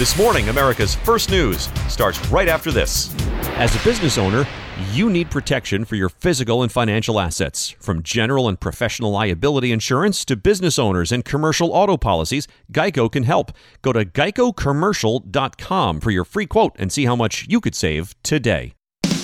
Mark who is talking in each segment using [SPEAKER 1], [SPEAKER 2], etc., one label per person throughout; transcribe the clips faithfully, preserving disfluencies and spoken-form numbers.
[SPEAKER 1] This morning, America's First News starts right after this. As a business owner, you need protection for your physical and financial assets. From general and professional liability insurance to business owners and commercial auto policies, Geico can help. Go to geico commercial dot com for your free quote and see how much you could save today.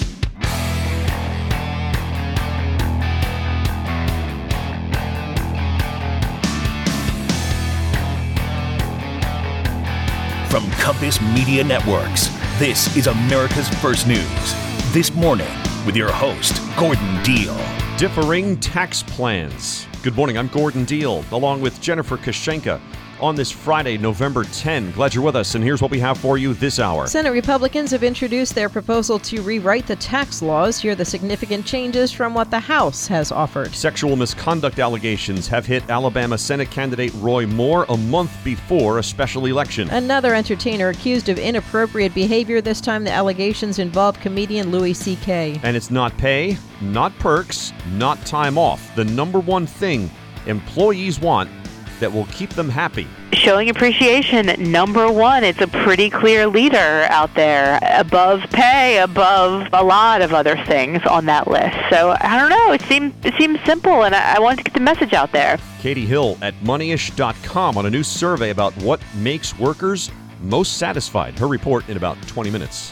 [SPEAKER 2] From Compass Media Networks, this is America's First News. This morning, with your host, Gordon Deal.
[SPEAKER 1] Differing tax plans. Good morning, I'm Gordon Deal, along with Jennifer Kashenka. On this Friday, November tenth. Glad you're with us, and here's what we have for you this hour.
[SPEAKER 3] Senate Republicans have introduced their proposal to rewrite the tax laws. Here are the significant changes from what the House has offered.
[SPEAKER 1] Sexual misconduct allegations have hit Alabama Senate candidate Roy Moore a month before a special election.
[SPEAKER 3] Another entertainer accused of inappropriate behavior. This time the allegations involve comedian Louis C K.
[SPEAKER 1] And it's not pay, not perks, not time off. The number one thing employees want that will keep them happy.
[SPEAKER 4] Showing appreciation, number one. It's a pretty clear leader out there, above pay, above a lot of other things on that list. So I don't know. It seems it seems simple, and I, I wanted to get the message out there.
[SPEAKER 1] Katie Hill at moneyish dot com on a new survey about what makes workers most satisfied. Her report in about twenty minutes.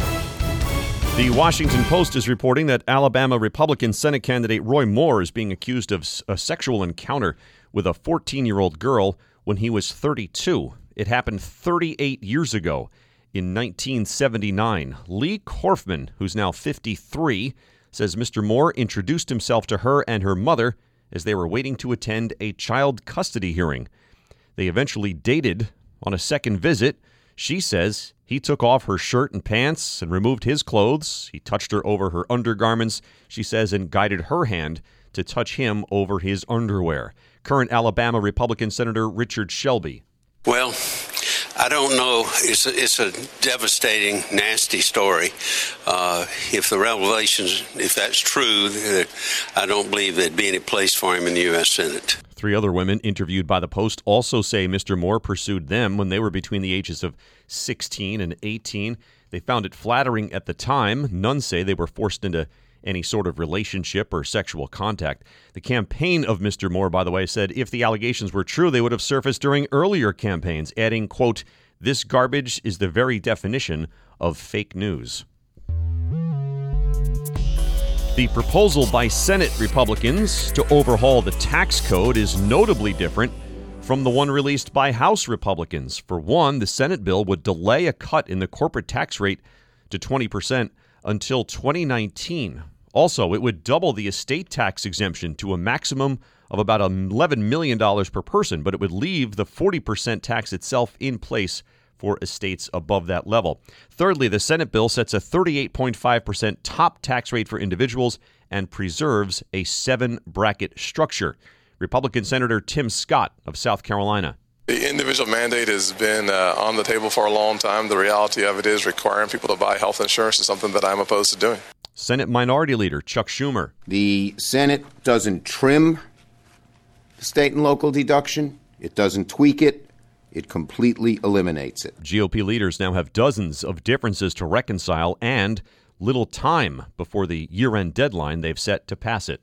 [SPEAKER 1] The Washington Post is reporting that Alabama Republican Senate candidate Roy Moore is being accused of a sexual encounter with a fourteen-year-old girl when he was thirty-two. It happened thirty-eight years ago in nineteen seventy-nine. Lee Korfman, who's now fifty-three, says Mister Moore introduced himself to her and her mother as they were waiting to attend a child custody hearing. They eventually dated on a second visit. She says he took off her shirt and pants and removed his clothes. He touched her over her undergarments, she says, and guided her hand to touch him over his underwear. Current Alabama Republican Senator Richard Shelby.
[SPEAKER 5] Well, I don't know. It's a, it's a devastating, nasty story. Uh, if the revelations, if that's true, I don't believe there'd be any place for him in the U S Senate.
[SPEAKER 1] Three other women interviewed by the Post also say Mister Moore pursued them when they were between the ages of sixteen and eighteen. They found it flattering at the time. None say they were forced into any sort of relationship or sexual contact. The campaign of Mister Moore, by the way, said if the allegations were true, they would have surfaced during earlier campaigns, adding, quote, "This garbage is the very definition of fake news." The proposal by Senate Republicans to overhaul the tax code is notably different from the one released by House Republicans. For one, the Senate bill would delay a cut in the corporate tax rate to twenty percent until twenty nineteen. Also, it would double the estate tax exemption to a maximum of about eleven million dollars per person, but it would leave the forty percent tax itself in place for estates above that level. Thirdly, the Senate bill sets a thirty-eight point five percent top tax rate for individuals and preserves a seven-bracket structure. Republican Senator Tim Scott of South Carolina.
[SPEAKER 6] The individual mandate has been uh, on the table for a long time. The reality of it is requiring people to buy health insurance is something that I'm opposed to doing.
[SPEAKER 1] Senate Minority Leader Chuck Schumer.
[SPEAKER 7] The Senate doesn't trim the state and local deduction. It doesn't tweak it. It completely eliminates it.
[SPEAKER 1] G O P leaders now have dozens of differences to reconcile and little time before the year-end deadline they've set to pass it.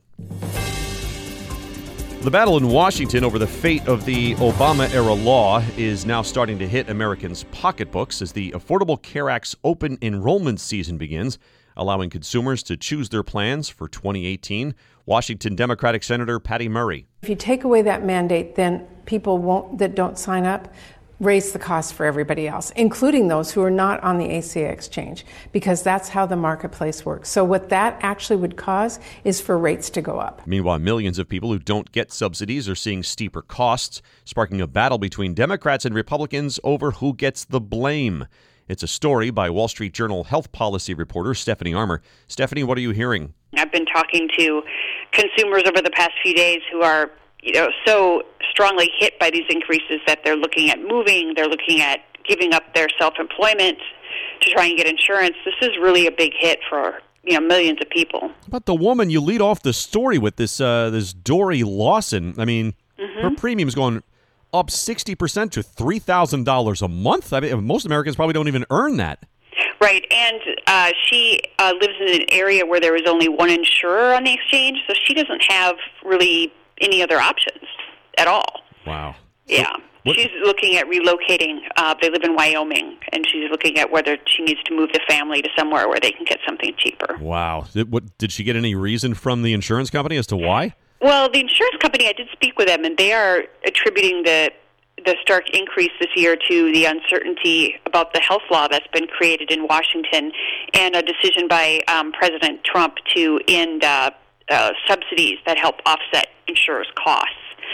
[SPEAKER 1] The battle in Washington over the fate of the Obama-era law is now starting to hit Americans' pocketbooks as the Affordable Care Act's open enrollment season begins, allowing consumers to choose their plans for twenty eighteen. Washington Democratic Senator Patty Murray.
[SPEAKER 8] If you take away that mandate, then people won't that don't sign up raise the cost for everybody else, including those who are not on the A C A exchange, because that's how the marketplace works. So what that actually would cause is for rates to go up.
[SPEAKER 1] Meanwhile, millions of people who don't get subsidies are seeing steeper costs, sparking a battle between Democrats and Republicans over who gets the blame. It's a story by Wall Street Journal health policy reporter Stephanie Armour. Stephanie, what are you hearing?
[SPEAKER 4] I've been talking to consumers over the past few days who are, you know, so strongly hit by these increases that they're looking at moving, they're looking at giving up their self-employment to try and get insurance. This is really a big hit for, you know, millions of people.
[SPEAKER 1] But the woman you lead off the story with, this uh, this Dory Lawson, I mean, mm-hmm. her premium's going up sixty percent to three thousand dollars a month. I mean, most Americans probably don't even earn that.
[SPEAKER 4] Right, and uh, she uh, lives in an area where there is only one insurer on the exchange, so she doesn't have really any other options at all.
[SPEAKER 1] Wow.
[SPEAKER 4] Yeah. So she's looking at relocating. Uh, they live in Wyoming, and she's looking at whether she needs to move the family to somewhere where they can get something cheaper.
[SPEAKER 1] Wow. Did, what, did she get any reason from the insurance company as to why?
[SPEAKER 4] Well, the insurance company, I did speak with them, and they are attributing the the stark increase this year to the uncertainty about the health law that's been created in Washington and a decision by um, President Trump to end uh, uh, subsidies that help offset insurers' costs.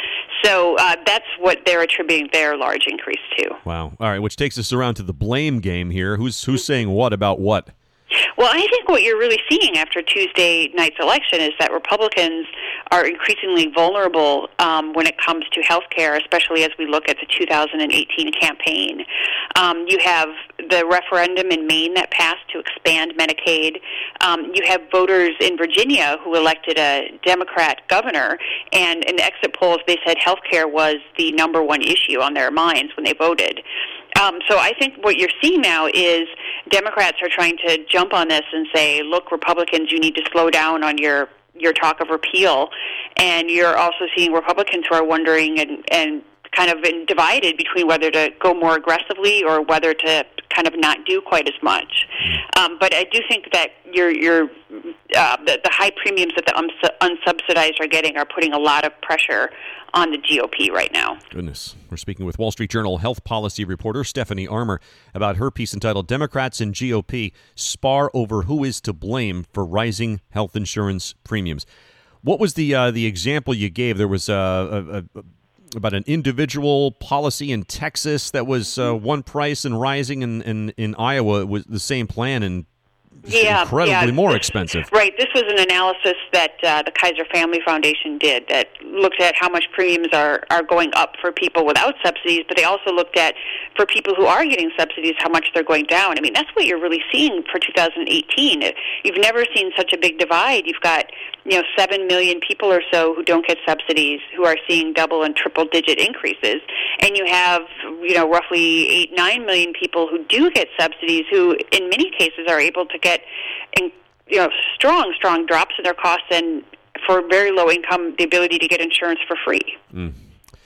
[SPEAKER 4] So uh, that's what they're attributing their large increase to.
[SPEAKER 1] Wow. All right, which takes us around to the blame game here. Who's who's saying what about what?
[SPEAKER 4] Well, I think what you're really seeing after Tuesday night's election is that Republicans are increasingly vulnerable um, when it comes to health care, especially as we look at the two thousand eighteen campaign. Um, you have the referendum in Maine that passed to expand Medicaid. Um, you have voters in Virginia who elected a Democrat governor, and in the exit polls they said health care was the number one issue on their minds when they voted. Um, so I think what you're seeing now is Democrats are trying to jump on this and say, look, Republicans, you need to slow down on your, your talk of repeal. And you're also seeing Republicans who are wondering and, and kind of been divided between whether to go more aggressively or whether to kind of not do quite as much. Um, but I do think that your your uh, the, the high premiums that the uns- unsubsidized are getting are putting a lot of pressure on the G O P right now.
[SPEAKER 1] Goodness. We're speaking with Wall Street Journal health policy reporter Stephanie Armour about her piece entitled Democrats and G O P Spar Over Who Is to Blame for Rising Health Insurance Premiums. What was the uh, the example you gave? There was uh, a, a, about an individual policy in Texas that was uh, one price and rising, and, and in Iowa it was the same plan and
[SPEAKER 4] yeah,
[SPEAKER 1] incredibly
[SPEAKER 4] yeah.
[SPEAKER 1] more expensive.
[SPEAKER 4] Right. This was an analysis that uh, the Kaiser Family Foundation did that looked at how much premiums are, are going up for people without subsidies, but they also looked at, for people who are getting subsidies, how much they're going down. I mean, that's what you're really seeing for two thousand eighteen. You've never seen such a big divide. You've got, you know, seven million people or so who don't get subsidies, who are seeing double and triple digit increases. And you have, you know, roughly eight, nine million people who do get subsidies who, in many cases, are able to get, you know, strong, strong drops in their costs, and for very low income, the ability to get insurance for free.
[SPEAKER 1] Mm.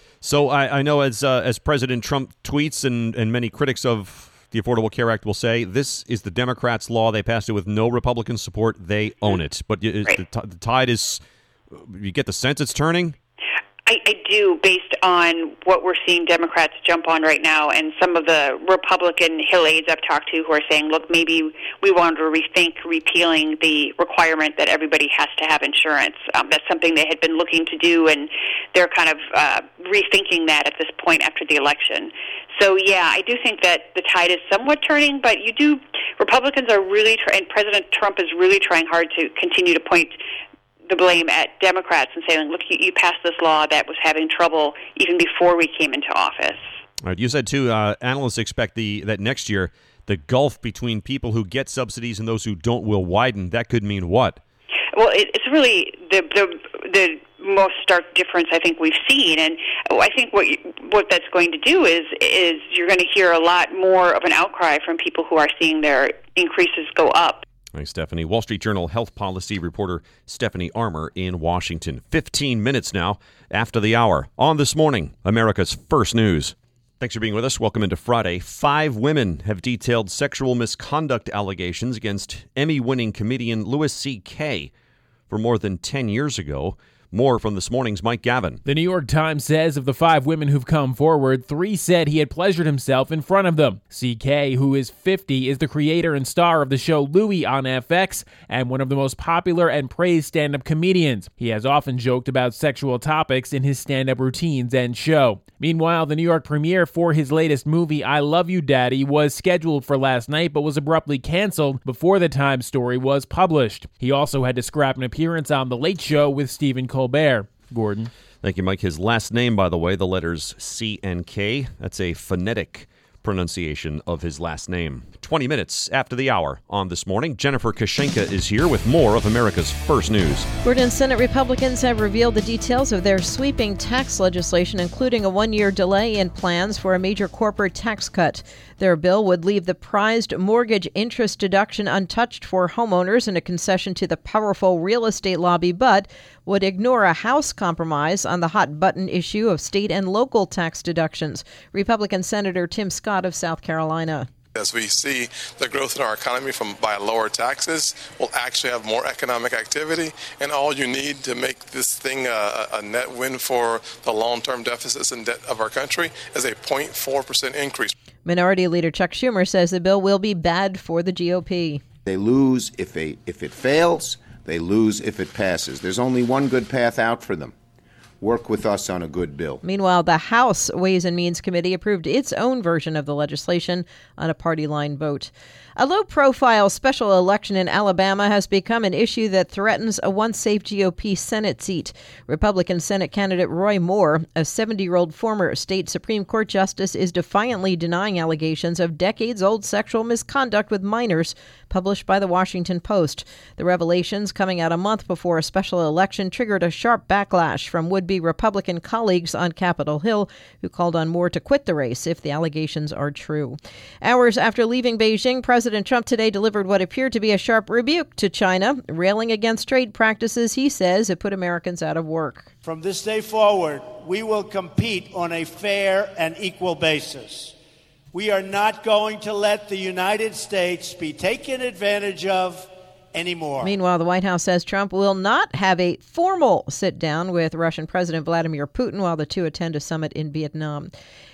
[SPEAKER 1] So I, I know as uh, as President Trump tweets, and, and many critics of the Affordable Care Act will say, this is the Democrats' law. They passed it with no Republican support. They own it. But is
[SPEAKER 4] right.
[SPEAKER 1] the, t- the tide is, you get the sense it's turning?
[SPEAKER 4] I, I do, based on what we're seeing Democrats jump on right now, and some of the Republican Hill aides I've talked to who are saying, look, maybe we want to rethink repealing the requirement that everybody has to have insurance. Um, that's something they had been looking to do, and they're kind of uh, rethinking that at this point after the election. So, yeah, I do think that the tide is somewhat turning, but you do, Republicans are really, try- and President Trump is really trying hard to continue to point the blame at Democrats and saying, look, you, you passed this law that was having trouble even before we came into office.
[SPEAKER 1] All right, you said, too, uh, analysts expect the that next year the gulf between people who get subsidies and those who don't will widen. That could mean what?
[SPEAKER 4] Well, it, it's really the, the the most stark difference I think we've seen, and I think what you, what that's going to do is is you're going to hear a lot more of an outcry from people who are seeing their increases go up.
[SPEAKER 1] Thanks, Stephanie. Wall Street Journal health policy reporter Stephanie Armour in Washington. Fifteen minutes now after the hour on This Morning, America's First News. Thanks for being with us. Welcome into Friday. Five women have detailed sexual misconduct allegations against Emmy-winning comedian Louis C K for more than ten years ago. More from This Morning's Mike Gavin.
[SPEAKER 9] The New York Times says of the five women who've come forward, three said he had pleasured himself in front of them. C K, who is fifty, is the creator and star of the show Louie on F X and one of the most popular and praised stand-up comedians. He has often joked about sexual topics in his stand-up routines and show. Meanwhile, the New York premiere for his latest movie, I Love You, Daddy, was scheduled for last night but was abruptly canceled before the Times story was published. He also had to scrap an appearance on The Late Show with Stephen Colbert. Gordon.
[SPEAKER 1] Thank you, Mike. His last name, by the way, the letters C and K, that's a phonetic pronunciation of his last name. twenty minutes after the hour on This Morning, Jennifer Kashenka is here with more of America's First News.
[SPEAKER 3] Gordon, Senate Republicans have revealed the details of their sweeping tax legislation, including a one-year delay in plans for a major corporate tax cut. Their bill would leave the prized mortgage interest deduction untouched for homeowners in a concession to the powerful real estate lobby, but would ignore a House compromise on the hot-button issue of state and local tax deductions. Republican Senator Tim Scott of South Carolina.
[SPEAKER 6] As we see the growth in our economy from by lower taxes, we'll actually have more economic activity, and all you need to make this thing a, a net win for the long-term deficits and debt of our country is a zero point four percent increase.
[SPEAKER 3] Minority Leader Chuck Schumer says the bill will be bad for the G O P.
[SPEAKER 7] They lose if they, if it fails. They lose if it passes. There's only one good path out for them. Work with us on a good bill.
[SPEAKER 3] Meanwhile, the House Ways and Means Committee approved its own version of the legislation on a party line vote. A low-profile special election in Alabama has become an issue that threatens a once-safe G O P Senate seat. Republican Senate candidate Roy Moore, a seventy-year-old former state Supreme Court justice, is defiantly denying allegations of decades-old sexual misconduct with minors published by the Washington Post. The revelations, coming out a month before a special election, triggered a sharp backlash from would-be Republican colleagues on Capitol Hill, who called on Moore to quit the race if the allegations are true. Hours after leaving Beijing, President Trump today delivered what appeared to be a sharp rebuke to China, railing against trade practices he says have put Americans out of work.
[SPEAKER 10] From this day forward, we will compete on a fair and equal basis. We are not going to let the United States be taken advantage of anymore.
[SPEAKER 3] Meanwhile, the White House says Trump will not have a formal sit-down with Russian President Vladimir Putin while the two attend a summit in Vietnam.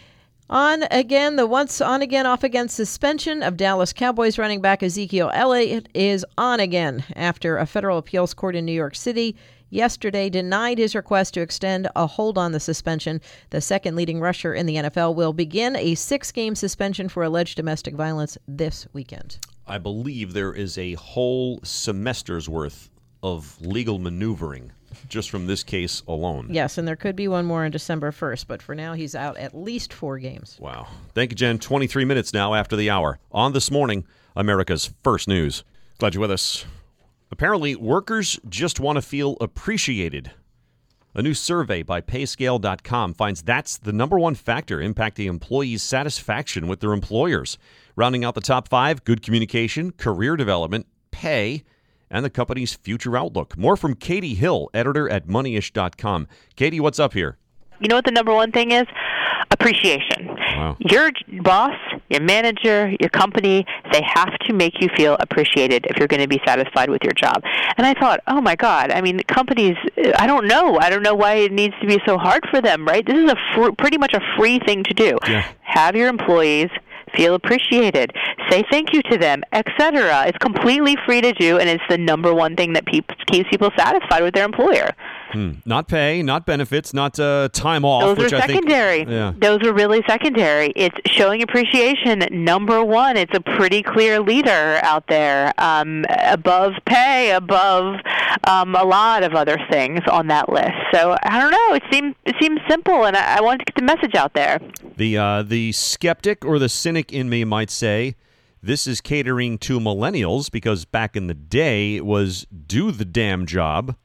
[SPEAKER 3] On again, the once on again, off again suspension of Dallas Cowboys running back Ezekiel Elliott is on again after a federal appeals court in New York City yesterday denied his request to extend a hold on the suspension. The second leading rusher in the N F L will begin a six-game suspension for alleged domestic violence this weekend.
[SPEAKER 1] I believe there is a whole semester's worth of legal maneuvering just from this case alone.
[SPEAKER 3] Yes, and there could be one more on December first, but for now he's out at least four games.
[SPEAKER 1] Wow. Thank you, Jen. twenty-three minutes now after the hour. On This Morning, America's First News. Glad you're with us. Apparently, workers just want to feel appreciated. A new survey by payscale dot com finds that's the number one factor impacting employees' satisfaction with their employers. Rounding out the top five, good communication, career development, pay, and the company's future outlook. More from Katie Hill, editor at money ish dot com. Katie, what's up here?
[SPEAKER 11] You know what the number one thing is? Appreciation.
[SPEAKER 1] Wow.
[SPEAKER 11] Your boss, your manager, your company, they have to make you feel appreciated if you're going to be satisfied with your job. And I thought, oh my God, I mean, companies, I don't know. I don't know why it needs to be so hard for them, right? This is a fr- pretty much a free thing to do.
[SPEAKER 1] Yeah.
[SPEAKER 11] Have your employees feel appreciated, say thank you to them, et cetera. It's completely free to do, and it's the number one thing that pe- keeps people satisfied with their employer.
[SPEAKER 1] Hmm. Not pay, not benefits, not uh, time off.
[SPEAKER 11] Those
[SPEAKER 1] which
[SPEAKER 11] are
[SPEAKER 1] I
[SPEAKER 11] secondary.
[SPEAKER 1] Think, yeah.
[SPEAKER 11] Those are really secondary. It's showing appreciation. Number one, it's a pretty clear leader out there, um, above pay, above um, a lot of other things on that list. So I don't know. It seems it seems simple, and I, I wanted to get the message out there.
[SPEAKER 1] The uh, the skeptic or the cynic in me might say this is catering to millennials because back in the day it was do the damn job,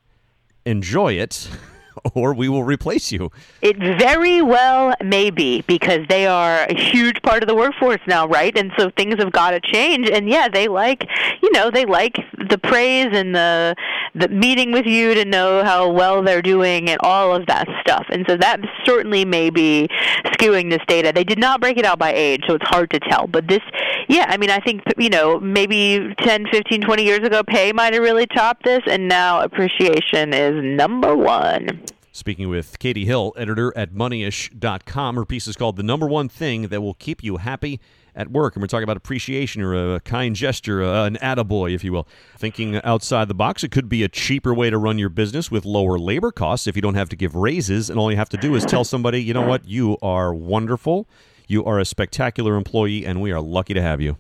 [SPEAKER 1] enjoy it, or we will replace you.
[SPEAKER 11] It very well may be, because they are a huge part of the workforce now, right? And so things have got to change. And yeah, they like, you know, they like the praise and the the meeting with you to know how well they're doing and all of that stuff. And so that certainly may be skewing this data. They did not break it out by age, so it's hard to tell. But this, yeah, I mean, I think, you know, maybe ten, fifteen, twenty years ago, pay might have really topped this, and now appreciation is number one.
[SPEAKER 1] Speaking with Katie Hill, editor at money ish dot com. Her piece is called The Number One Thing That Will Keep You Happy at Work. And we're talking about appreciation, or a kind gesture, uh, an attaboy, if you will. Thinking outside the box, it could be a cheaper way to run your business with lower labor costs if you don't have to give raises, and all you have to do is tell somebody, you know what, you are wonderful, you are a spectacular employee, and we are lucky to have you.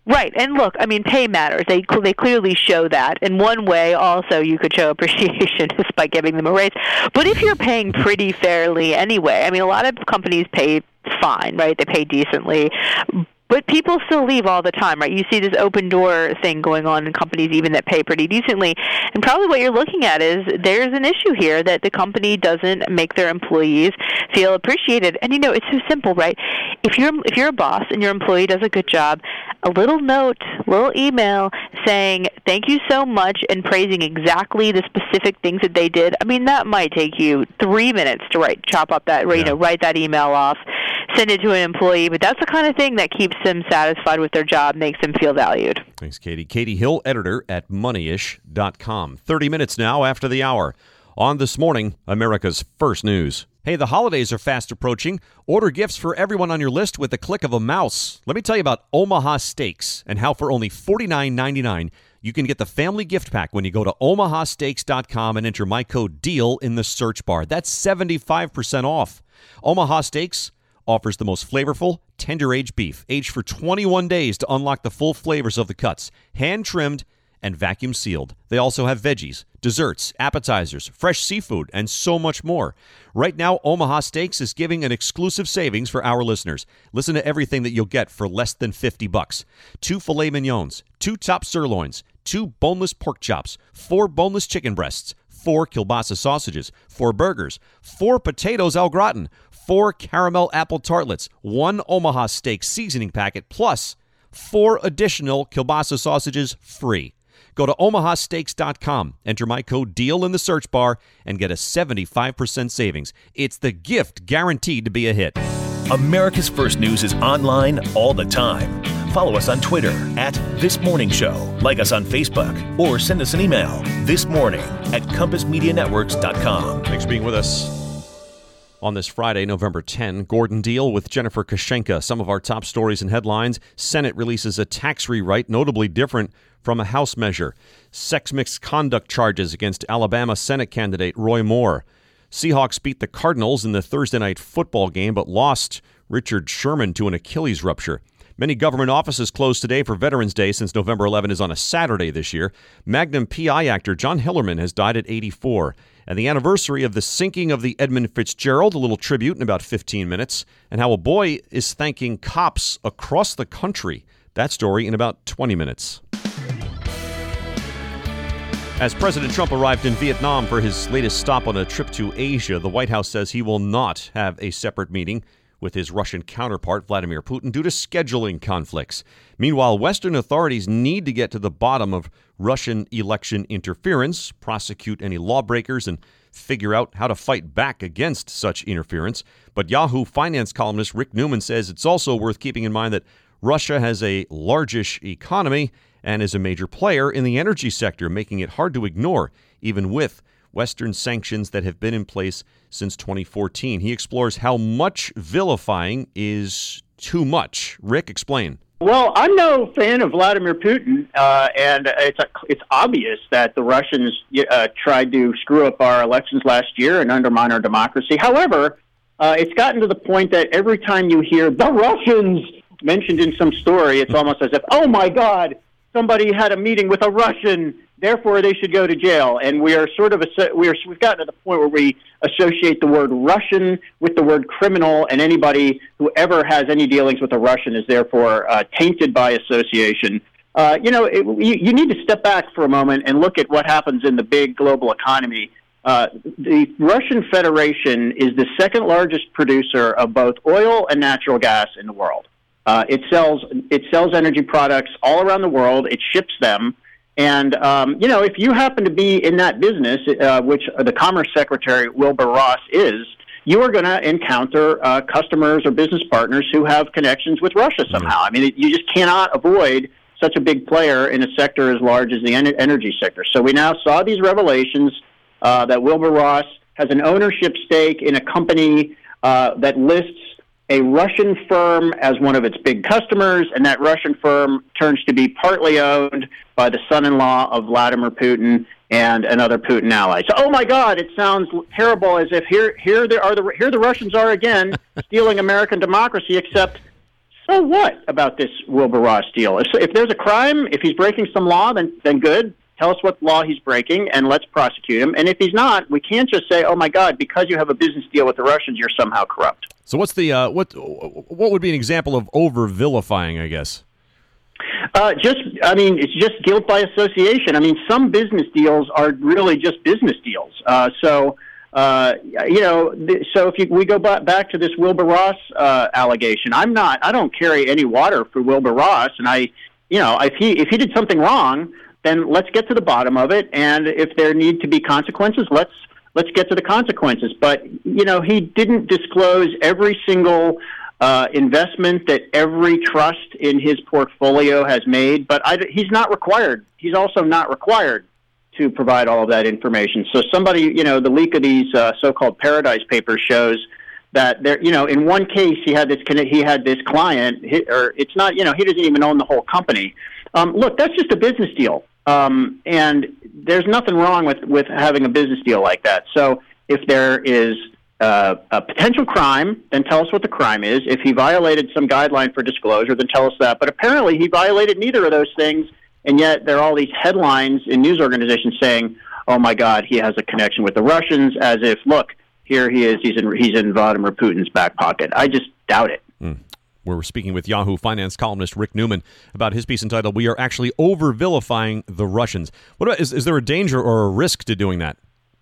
[SPEAKER 11] Right, and look, I mean, pay matters. They they clearly show that. In one way, also, you could show appreciation just by giving them a raise. But if you're paying pretty fairly anyway, I mean, a lot of companies pay fine, right? They pay decently. But people still leave all the time, right? You see this open door thing going on in companies even that pay pretty decently. And probably what you're looking at is there's an issue here that the company doesn't make their employees feel appreciated. And, you know, it's so simple, right? If you're if you're a boss and your employee does a good job, a little note, little email saying thank you so much and praising exactly the specific things that they did, I mean, that might take you three minutes to write, chop up that, you know, write that email off, send it to an employee. But that's the kind of thing that keeps them satisfied with their job, makes them feel valued.
[SPEAKER 1] Thanks, Katie. Katie Hill, editor at moneyish dot com. thirty minutes now after the hour. On This Morning, America's First News. Hey, the holidays are fast approaching. Order gifts for everyone on your list with the click of a mouse. Let me tell you about Omaha Steaks and how for only forty-nine ninety-nine you can get the family gift pack when you go to omaha steaks dot com and enter my code DEAL in the search bar. That's seventy-five percent off. Omaha Steaks offers the most flavorful, tender-aged beef, aged for twenty-one days to unlock the full flavors of the cuts, hand-trimmed and vacuum sealed. They also have veggies, desserts, appetizers, fresh seafood, and so much more. Right now, Omaha Steaks is giving an exclusive savings for our listeners. Listen to everything that you'll get for less than fifty bucks. Two filet mignons, two top sirloins, two boneless pork chops, four boneless chicken breasts, four kielbasa sausages, four burgers, four potatoes au gratin, four caramel apple tartlets, one Omaha Steak seasoning packet, plus four additional kielbasa sausages free. Go to omaha steaks dot com, enter my code DEAL in the search bar, and get a seventy-five percent savings. It's the gift guaranteed to be a hit.
[SPEAKER 2] America's First News is online all the time. Follow us on Twitter at This Morning Show. Like us on Facebook or send us an email this morning at compass media networks dot com.
[SPEAKER 1] Thanks for being with us. On this Friday, November tenth, Gordon Deal with Jennifer Kashenka. Some of our top stories and headlines. Senate releases a tax rewrite, notably different from a House measure. Sex misconduct charges against Alabama Senate candidate Roy Moore. Seahawks beat the Cardinals in the Thursday night football game, but lost Richard Sherman to an Achilles rupture. Many government offices closed today for Veterans Day since November eleventh is on a Saturday this year. Magnum P I actor John Hillerman has died at eighty-four. And the anniversary of the sinking of the Edmund Fitzgerald, a little tribute in about fifteen minutes, and how a boy is thanking cops across the country. That story in about twenty minutes. As President Trump arrived in Vietnam for his latest stop on a trip to Asia, the White House says he will not have a separate meeting with his Russian counterpart, Vladimir Putin, due to scheduling conflicts. Meanwhile, Western authorities need to get to the bottom of Russian election interference, prosecute any lawbreakers, and figure out how to fight back against such interference. But Yahoo finance columnist Rick Newman says it's also worth keeping in mind that Russia has a largish economy and is a major player in the energy sector, making it hard to ignore, even with Western sanctions that have been in place since twenty fourteen. He explores how much vilifying is too much. Rick, explain.
[SPEAKER 12] Well, I'm no fan of Vladimir Putin, uh, and it's a, it's obvious that the Russians uh, tried to screw up our elections last year and undermine our democracy. However, uh, it's gotten to the point that every time you hear the Russians mentioned in some story, it's almost as if, oh my God, somebody had a meeting with a Russian, therefore they should go to jail. And we are sort of a, we are we've gotten to the point where we associate the word Russian with the word criminal, and anybody who ever has any dealings with a Russian is therefore uh, tainted by association. Uh, you know, it, you, you need to step back for a moment and look at what happens in the big global economy. Uh, the Russian Federation is the second largest producer of both oil and natural gas in the world. Uh, it sells it sells energy products all around the world. It ships them. And, um, you know, if you happen to be in that business, uh, which the Commerce Secretary, Wilbur Ross, is, you are going to encounter uh, customers or business partners who have connections with Russia somehow. I mean, it, you just cannot avoid such a big player in a sector as large as the en- energy sector. So we now saw these revelations uh, that Wilbur Ross has an ownership stake in a company uh, that lists a Russian firm as one of its big customers, and that Russian firm turns to be partly owned by the son-in-law of Vladimir Putin and another Putin ally. So, oh my God, it sounds terrible, as if here, here there are the here the Russians are again stealing American democracy. Except so what about this Wilbur Ross deal? If, if there's a crime, if he's breaking some law, then then good. Tell us what law he's breaking, and let's prosecute him. And if he's not, we can't just say, "Oh my God, because you have a business deal with the Russians, you're somehow corrupt."
[SPEAKER 1] So what's the uh, what what would be an example of over vilifying? I guess.
[SPEAKER 12] Uh, just, I mean, it's just guilt by association. I mean, some business deals are really just business deals. Uh, so, uh, you know, th- so if you, we go b- back to this Wilbur Ross uh, allegation, I'm not, I don't carry any water for Wilbur Ross, and I, you know, if he if he did something wrong, then let's get to the bottom of it, and if there need to be consequences, let's let's get to the consequences. But you know, he didn't disclose every single Uh, investment that every trust in his portfolio has made, but I, he's not required. He's also not required to provide all of that information. So somebody, you know, the leak of these uh, so-called Paradise Papers shows that there, you know, in one case he had this he had this client, or it's not, you know, he doesn't even own the whole company. Um, look, that's just a business deal, um, and there's nothing wrong with with having a business deal like that. So if there is Uh, a potential crime, then tell us what the crime is. If he violated some guideline for disclosure, then tell us that. But apparently he violated neither of those things, and yet there are all these headlines in news organizations saying, oh, my God, he has a connection with the Russians, as if, look, here he is, he's in, he's in Vladimir Putin's back pocket. I just doubt it.
[SPEAKER 1] Mm. We're speaking with Yahoo Finance columnist Rick Newman about his piece entitled, We Are Actually Over-Vilifying the Russians. What about, is, is there a danger or a risk to doing that?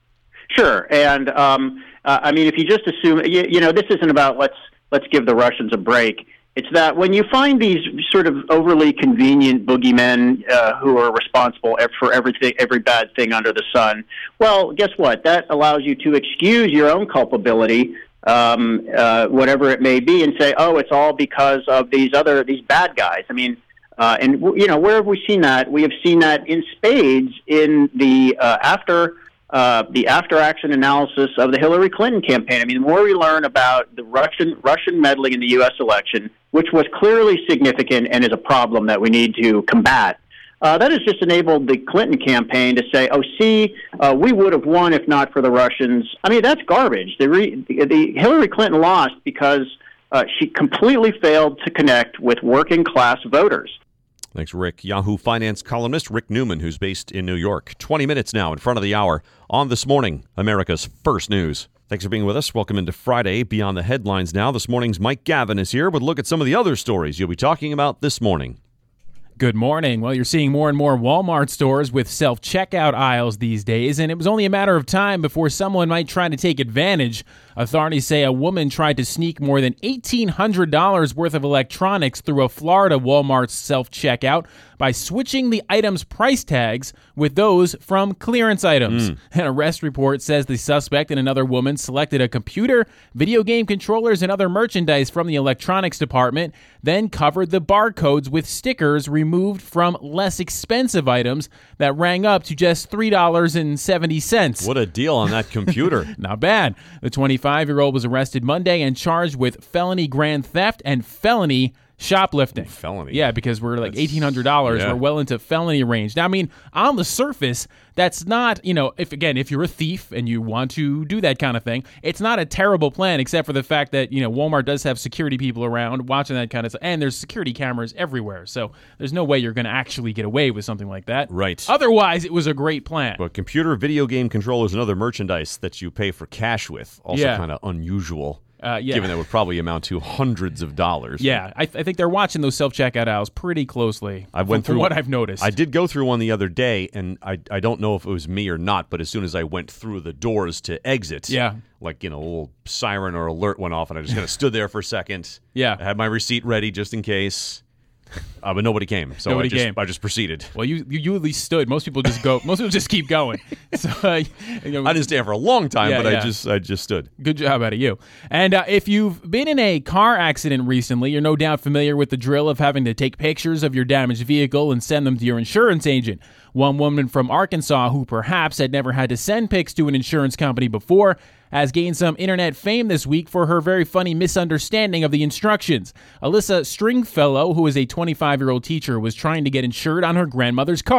[SPEAKER 12] Sure, and um, uh, I mean, if you just assume, you, you know, this isn't about let's let's give the Russians a break. It's that when you find these sort of overly convenient boogeymen uh, who are responsible for everything, every bad thing under the sun, well, guess what? That allows you to excuse your own culpability, um, uh, whatever it may be, and say, oh, it's all because of these other these bad guys. I mean. Uh, and you know, where have we seen that? We have seen that in spades in the uh, after. Uh, the after-action analysis of the Hillary Clinton campaign. I mean, the more we learn about the Russian Russian meddling in the U S election, which was clearly significant and is a problem that we need to combat, uh, that has just enabled the Clinton campaign to say, oh, see, uh, we would have won if not for the Russians. I mean, that's garbage. The, re- the, the Hillary Clinton lost because uh, she completely failed to connect with working-class voters.
[SPEAKER 1] Thanks, Rick. Yahoo Finance columnist Rick Newman, who's based in New York. twenty minutes now in front of the hour on This Morning, America's First News. Thanks for being with us. Welcome into Friday. Beyond the Headlines now. This morning's Mike Gavin is here with a look at some of the other stories you'll be talking about this morning.
[SPEAKER 9] Good morning. Well, you're seeing more and more Walmart stores with self-checkout aisles these days, and it was only a matter of time before someone might try to take advantage. Authorities say a woman tried to sneak more than eighteen hundred dollars worth of electronics through a Florida Walmart self-checkout by switching the items' price tags with those from clearance items. Mm. An arrest report says the suspect and another woman selected a computer, video game controllers, and other merchandise from the electronics department, then covered the barcodes with stickers removed from less expensive items that rang up to just three dollars and seventy cents.
[SPEAKER 1] What a deal on that computer.
[SPEAKER 9] Not bad. The twenty-five-year-old was arrested Monday and charged with felony grand theft and felony shoplifting.
[SPEAKER 1] Ooh, felony.
[SPEAKER 9] Yeah, because we're like eighteen hundred dollars.
[SPEAKER 1] Yeah.
[SPEAKER 9] We're well into felony range. Now, I mean, on the surface, that's not, you know, if again, if you're a thief and you want to do that kind of thing, it's not a terrible plan, except for the fact that, you know, Walmart does have security people around watching that kind of stuff, and there's security cameras everywhere. So there's no way you're going to actually get away with something like that.
[SPEAKER 1] Right.
[SPEAKER 9] Otherwise, it was a great plan.
[SPEAKER 1] But computer, video game controllers, and other merchandise that you pay for cash with, also
[SPEAKER 9] Yeah.
[SPEAKER 1] kind of unusual.
[SPEAKER 9] Uh, yeah.
[SPEAKER 1] Given that would probably amount to hundreds of dollars.
[SPEAKER 9] Yeah, I, th- I think they're watching those self-checkout aisles pretty closely.
[SPEAKER 1] I went
[SPEAKER 9] from,
[SPEAKER 1] through
[SPEAKER 9] from what I've noticed.
[SPEAKER 1] I did go through one the other day, and I I don't know if it was me or not, but as soon as I went through the doors to exit,
[SPEAKER 9] yeah.
[SPEAKER 1] like, you know, a little siren or alert went off, and I just kind of stood there for a second.
[SPEAKER 9] Yeah.
[SPEAKER 1] I had my receipt ready just in case. Uh, but nobody came, so
[SPEAKER 9] nobody
[SPEAKER 1] I, just,
[SPEAKER 9] came.
[SPEAKER 1] I just proceeded.
[SPEAKER 9] Well, you, you you at least stood. Most people just go. Most people just keep going. So uh, you know,
[SPEAKER 1] I didn't stand for a long time,
[SPEAKER 9] yeah,
[SPEAKER 1] but
[SPEAKER 9] yeah.
[SPEAKER 1] I just I just stood.
[SPEAKER 9] Good job out of you. And uh, if you've been in a car accident recently, you're no doubt familiar with the drill of having to take pictures of your damaged vehicle and send them to your insurance agent. One woman from Arkansas, who perhaps had never had to send pics to an insurance company before, has gained some internet fame this week for her very funny misunderstanding of the instructions. Alyssa Stringfellow, who is a twenty-five-year-old teacher, was trying to get insured on her grandmother's car.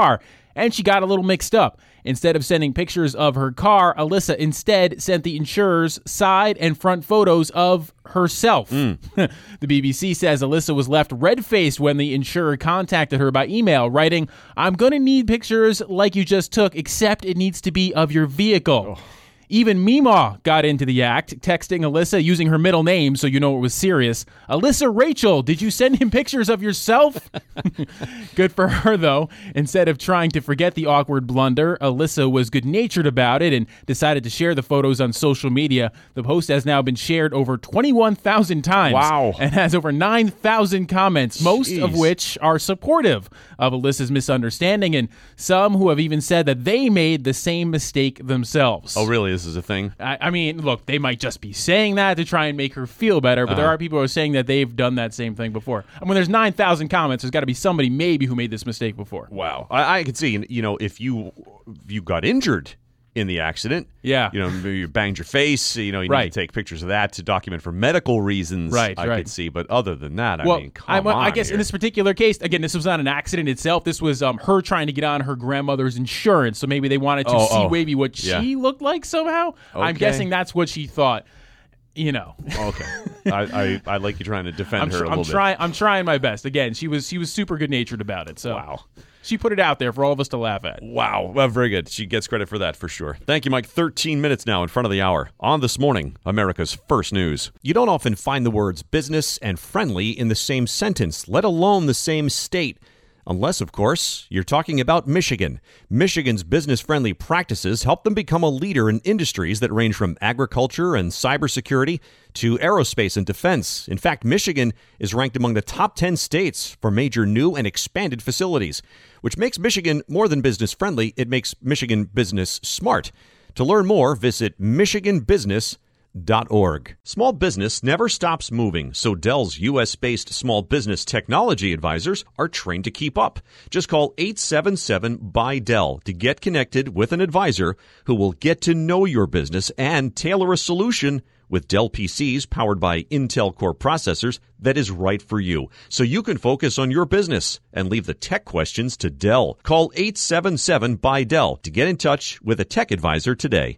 [SPEAKER 9] and she got a little mixed up. Instead of sending pictures of her car, Alyssa instead sent the insurers side and front photos of herself. Mm. The B B C says Alyssa was left red-faced when the insurer contacted her by email, writing, "I'm going to need pictures like you just took, except it needs to be of your vehicle." Oh. Even Meemaw got into the act, texting Alyssa using her middle name so you know it was serious. "Alyssa Rachel, did you send him pictures of yourself?" Good for her, though. Instead of trying to forget the awkward blunder, Alyssa was good-natured about it and decided to share the photos on social media. The post has now been shared over twenty-one thousand times.
[SPEAKER 1] Wow.
[SPEAKER 9] And has over nine thousand comments, most
[SPEAKER 1] Jeez.
[SPEAKER 9] of which are supportive of Alyssa's misunderstanding, and some who have even said that they made the same mistake themselves.
[SPEAKER 1] Oh, really? This is a thing?
[SPEAKER 9] I, I mean, look, they might just be saying that to try and make her feel better, but uh-huh. there are people who are saying that they've done that same thing before. And when there's nine thousand comments, there's got to be somebody maybe who made this mistake before.
[SPEAKER 1] Wow. I, I can see, you know, if you if you got injured in the accident,
[SPEAKER 9] yeah,
[SPEAKER 1] you know, maybe you banged your face, you know, you
[SPEAKER 9] right.
[SPEAKER 1] need to take pictures of that to document for medical reasons,
[SPEAKER 9] right,
[SPEAKER 1] I
[SPEAKER 9] right.
[SPEAKER 1] could see. But other than that, I
[SPEAKER 9] well,
[SPEAKER 1] mean, come
[SPEAKER 9] I,
[SPEAKER 1] on
[SPEAKER 9] I guess
[SPEAKER 1] here.
[SPEAKER 9] in this particular case, again, this was not an accident itself. This was um, her trying to get on her grandmother's insurance, so maybe they wanted to
[SPEAKER 1] oh,
[SPEAKER 9] see
[SPEAKER 1] oh.
[SPEAKER 9] maybe what
[SPEAKER 1] yeah.
[SPEAKER 9] she looked like somehow.
[SPEAKER 1] Okay.
[SPEAKER 9] I'm guessing that's what she thought. You know.
[SPEAKER 1] Okay. I, I I like you trying to defend
[SPEAKER 9] I'm
[SPEAKER 1] her
[SPEAKER 9] tr-
[SPEAKER 1] a little
[SPEAKER 9] I'm
[SPEAKER 1] bit.
[SPEAKER 9] Trying, I'm trying my best. Again, she was she was super good natured about it. So
[SPEAKER 1] wow.
[SPEAKER 9] She put it out there for all of us to laugh at.
[SPEAKER 1] Wow. Well, very good. She gets credit for that for sure. Thank you, Mike. thirteen minutes now in front of the hour. On This Morning, America's First News. You don't often find the words business and friendly in the same sentence, let alone the same state. Unless, of course, you're talking about Michigan. Michigan's business-friendly practices help them become a leader in industries that range from agriculture and cybersecurity to aerospace and defense. In fact, Michigan is ranked among the top ten states for major new and expanded facilities, which makes Michigan more than business-friendly. It makes Michigan business smart. To learn more, visit michigan business dot org. Small business never stops moving, so Dell's U S-based small business technology advisors are trained to keep up. Just call eight seven seven B Y Dell to get connected with an advisor who will get to know your business and tailor a solution with Dell P Cs powered by Intel Core processors that is right for you, so you can focus on your business and leave the tech questions to Dell. Call eight seven seven B Y Dell to get in touch with a tech advisor today.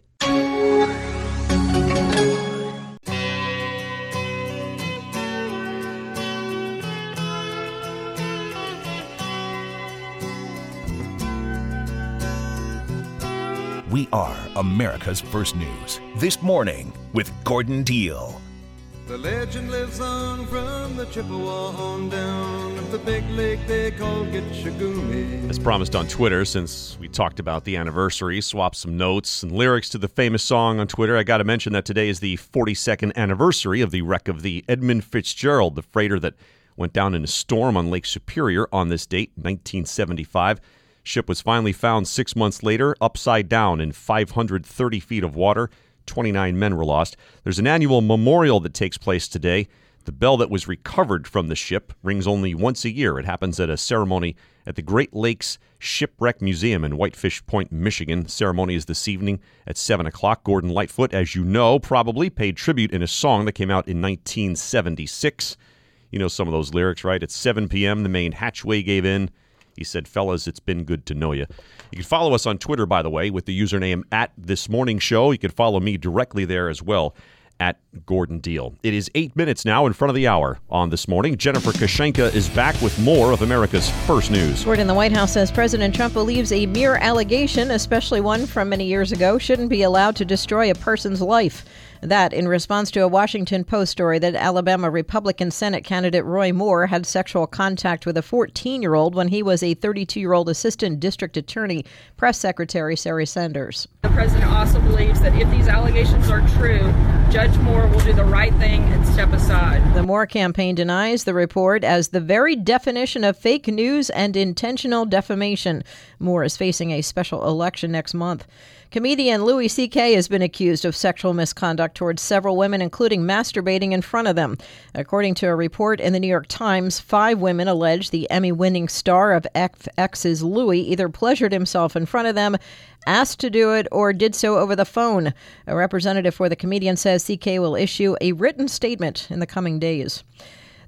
[SPEAKER 2] We are America's First News. This morning with Gordon Deal.
[SPEAKER 13] The legend lives on from the Chippewa on down of the big lake they call Gitchagumi.
[SPEAKER 1] As promised on Twitter, since we talked about the anniversary, swapped some notes and lyrics to the famous song on Twitter, I got to mention that today is the forty-second anniversary of the wreck of the Edmund Fitzgerald, the freighter that went down in a storm on Lake Superior on this date, nineteen seventy-five. Ship was finally found six months later, upside down in five hundred thirty feet of water. twenty-nine men were lost. There's an annual memorial that takes place today. The bell that was recovered from the ship rings only once a year. It happens at a ceremony at the Great Lakes Shipwreck Museum in Whitefish Point, Michigan. The ceremony is this evening at seven o'clock. Gordon Lightfoot, as you know, probably paid tribute in a song that came out in nineteen seventy-six. You know some of those lyrics, right? At seven p.m., the main hatchway gave in. He said, fellas, it's been good to know you. You can follow us on Twitter, by the way, with the username at This Morning Show. You can follow me directly there as well, at Gordon Deal. It is eight minutes now in front of the hour on This Morning. Jennifer Kashenka is back with more of America's First News.
[SPEAKER 3] Gordon, the White House says President Trump believes a mere allegation, especially one from many years ago, shouldn't be allowed to destroy a person's life. That in response to a Washington Post story that Alabama Republican Senate candidate Roy Moore had sexual contact with a fourteen-year-old when he was a thirty-two-year-old assistant district attorney, Press Secretary Sarah Sanders.
[SPEAKER 14] The president also believes that if these allegations are true, Judge Moore will do the right thing and step aside.
[SPEAKER 3] The Moore campaign denies the report as the very definition of fake news and intentional defamation. Moore is facing a special election next month. Comedian Louis C K has been accused of sexual misconduct towards several women, including masturbating in front of them. According to a report in the New York Times, five women allege the Emmy-winning star of F X's Louis either pleasured himself in front of them, asked to do it, or did so over the phone. A representative for the comedian says C K will issue a written statement in the coming days.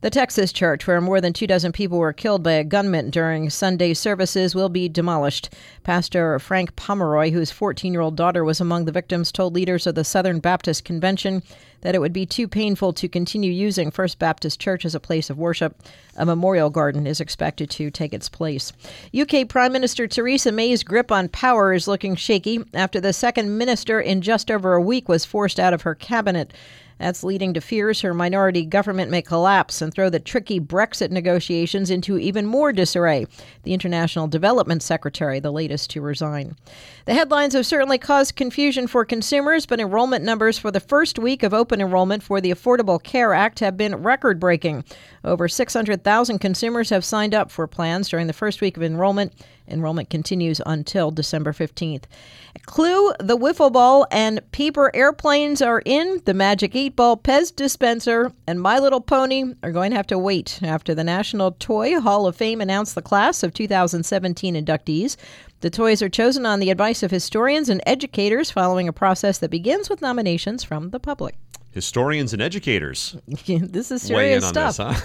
[SPEAKER 3] The Texas church, where more than two dozen people were killed by a gunman during Sunday services, will be demolished. Pastor Frank Pomeroy, whose fourteen-year-old daughter was among the victims, told leaders of the Southern Baptist Convention that it would be too painful to continue using First Baptist Church as a place of worship. A memorial garden is expected to take its place. U K Prime Minister Theresa May's grip on power is looking shaky after the second minister in just over a week was forced out of her cabinet. That's leading to fears her minority government may collapse and throw the tricky Brexit negotiations into even more disarray. The International Development Secretary, the latest to resign. The headlines have certainly caused confusion for consumers, but enrollment numbers for the first week of open enrollment for the Affordable Care Act have been record-breaking. Over six hundred thousand consumers have signed up for plans during the first week of enrollment. Enrollment continues until December fifteenth. Clue, the wiffle ball, and paper airplanes are in. The Magic eight Ball Pez dispenser and My Little Pony are going to have to wait after the National Toy Hall of Fame announced the class of two thousand seventeen inductees. The toys are chosen on the advice of historians and educators following a process that begins with nominations from the public.
[SPEAKER 1] Historians and educators.
[SPEAKER 3] This is
[SPEAKER 1] Weigh in
[SPEAKER 3] serious
[SPEAKER 1] on
[SPEAKER 3] stuff.
[SPEAKER 1] this,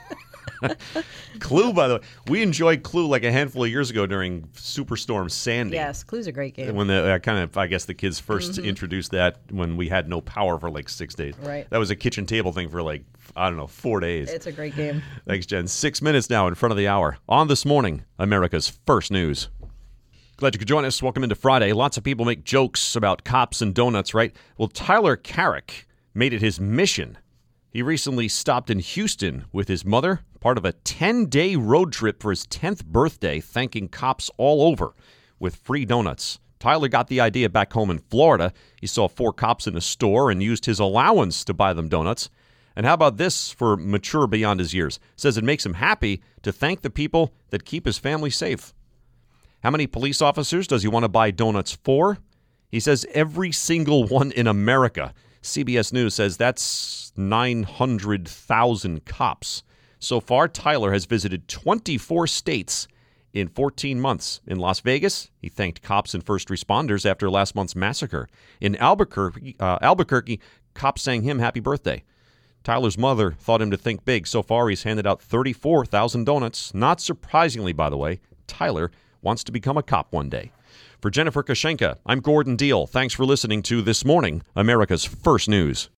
[SPEAKER 1] huh? Clue, by the way, we enjoyed Clue like a handful of years ago during Superstorm Sandy.
[SPEAKER 3] Yes, Clue's a great game.
[SPEAKER 1] When the uh, kind of, I guess the kids first
[SPEAKER 3] Mhm.
[SPEAKER 1] introduced that when we had no power for like six days.
[SPEAKER 3] Right.
[SPEAKER 1] That was a kitchen table thing for like, I don't know, four days.
[SPEAKER 3] It's a great game.
[SPEAKER 1] Thanks, Jen. Six minutes now in front of the hour. On This Morning, America's First News. Glad you could join us. Welcome into Friday. Lots of people make jokes about cops and donuts, right? Well, Tyler Carrick made it his mission. He recently stopped in Houston with his mother, part of a ten-day road trip for his tenth birthday, thanking cops all over with free donuts. Tyler got the idea back home in Florida. He saw four cops in a store and used his allowance to buy them donuts. And how about this for mature beyond his years? Says it makes him happy to thank the people that keep his family safe. How many police officers does he want to buy donuts for? He says every single one in America. C B S News says that's nine hundred thousand cops. So far, Tyler has visited twenty-four states in fourteen months. In Las Vegas, he thanked cops and first responders after last month's massacre. In Albuquerque, uh, Albuquerque, cops sang him happy birthday. Tyler's mother thought him to think big. So far, he's handed out thirty-four thousand donuts. Not surprisingly, by the way, Tyler wants to become a cop one day. For Jennifer Kashenka, I'm Gordon Deal. Thanks for listening to This Morning, America's First News.